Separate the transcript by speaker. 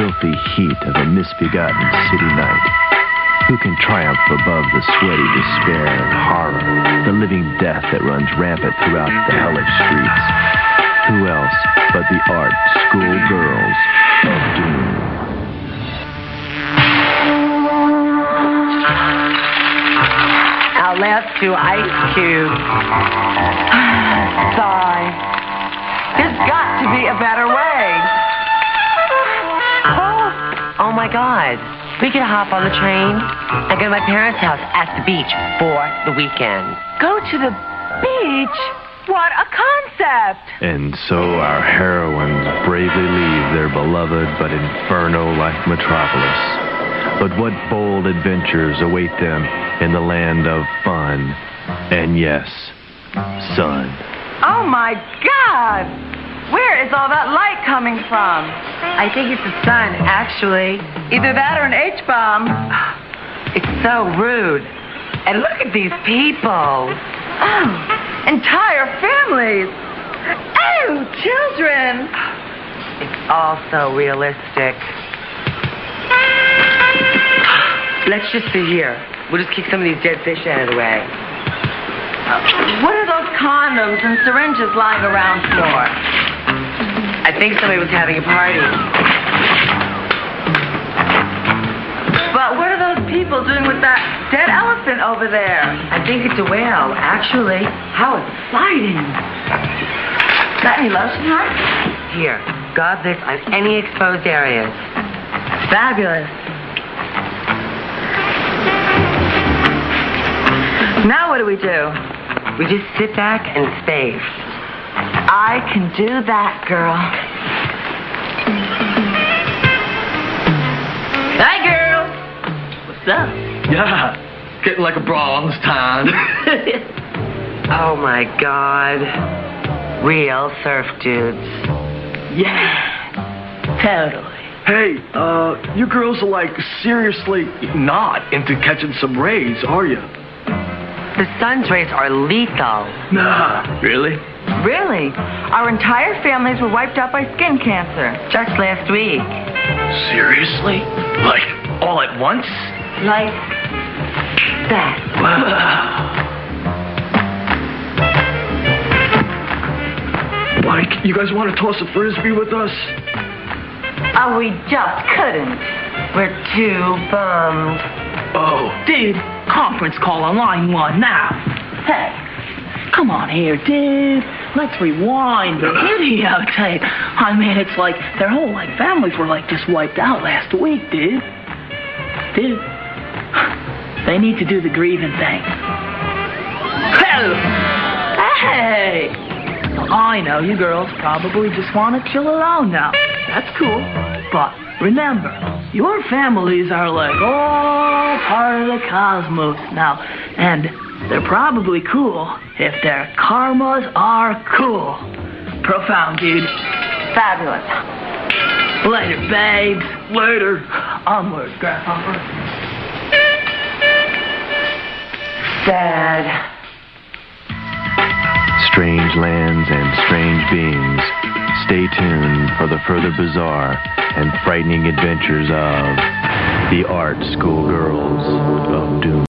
Speaker 1: filthy heat of a misbegotten city night? Who can triumph above the sweaty despair and horror, the living death that runs rampant throughout the hellish streets? Who else but the art school girls of doom?
Speaker 2: Our last two ice cubes. Sigh. There's got to be a better way. Oh my God. We could hop on the train and go to my parents' house at the beach for the weekend.
Speaker 3: Go to the beach? What a concept!
Speaker 1: And so our heroines bravely leave their beloved but inferno-like metropolis. But what bold adventures await them in the land of fun and, yes, sun.
Speaker 3: Oh my God! Where is all that light coming from?
Speaker 2: I think it's the sun, actually.
Speaker 3: Either that or an H-bomb.
Speaker 2: It's so rude. And look at these people.
Speaker 3: Oh, entire families. Oh, children.
Speaker 2: It's all so realistic. Let's just sit here. We'll just kick some of these dead fish out of the way.
Speaker 3: What are those condoms and syringes lying around for?
Speaker 2: I think somebody was having a party.
Speaker 3: But what are those people doing with that dead elephant over there?
Speaker 2: I think it's a whale, actually. How exciting.
Speaker 3: Got any lotion, huh?
Speaker 2: Here, gob this on any exposed areas.
Speaker 3: Fabulous. Now what do?
Speaker 2: We just sit back and space.
Speaker 3: I can do that, girl. Hi, girl. What's up?
Speaker 4: Yeah, getting like a bronze tan.
Speaker 2: Oh, my God. Real surf dudes.
Speaker 4: Yeah, totally. Hey, you girls are like seriously not into catching some rays, are you?
Speaker 2: The sun's rays are lethal.
Speaker 4: Nah, really?
Speaker 3: Really? Our entire families were wiped out by skin cancer.
Speaker 2: Just last week.
Speaker 4: Seriously? Like, all at once?
Speaker 3: Like that.
Speaker 4: Like, you guys want to toss a frisbee with us?
Speaker 3: Oh, we just couldn't.
Speaker 2: We're too bummed.
Speaker 4: Oh.
Speaker 5: Dude, conference call on line 1 now. Hey, come on here, dude. Let's rewind the videotape. I mean, it's like their whole families were just wiped out last week, dude. Dude, they need to do the grieving thing. Hey! I know you girls probably just want to chill alone now. That's cool. But remember, your families are all part of the cosmos now. And they're probably cool if their karmas are cool. Profound, dude.
Speaker 3: Fabulous.
Speaker 5: Later, babes.
Speaker 4: Later.
Speaker 5: Onward, grasshopper.
Speaker 2: Sad.
Speaker 1: Strange lands and strange beings. Stay tuned for the further bizarre and frightening adventures of the art school girls of doom.